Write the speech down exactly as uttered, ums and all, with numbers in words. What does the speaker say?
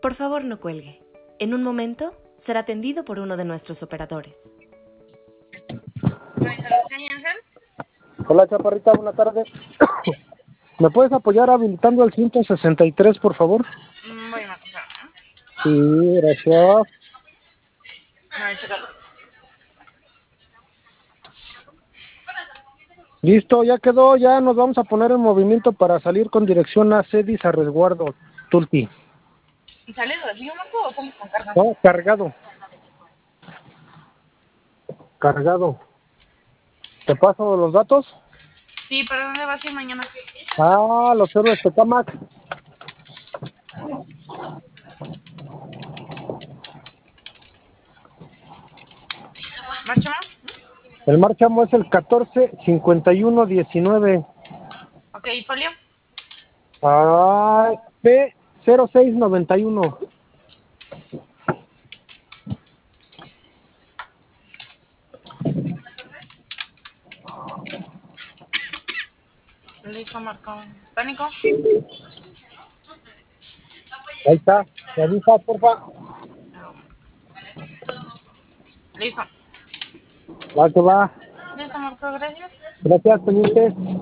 Por favor, no cuelgue. En un momento será atendido por uno de nuestros operadores. Hola, Chaparrita, buenas tardes. ¿Me puedes apoyar habilitando el ciento sesenta y tres, por favor? Voy a marcar. Sí, gracias. A ver, chécalo. Listo, ya quedó, ya nos vamos a poner en movimiento para salir con dirección a Cedis a resguardo, Tulti. ¿Y sales vacío, Marco, o sales con carga? No, cargado. Cargado. ¿Te paso los datos? Sí, ¿para dónde vas a ir mañana? Ah, los héroes de Tecámac. ¿Marcha más? El marchamo es el catorce cincuenta y uno diecinueve. Ok, ¿y folio? Ah, P cero seis noventa y uno. Listo, Marco. ¿Pánico? Ahí está, me avisa, porfa. Listo. Va que va. Listo, Marco, gracias. Gracias, pendiente.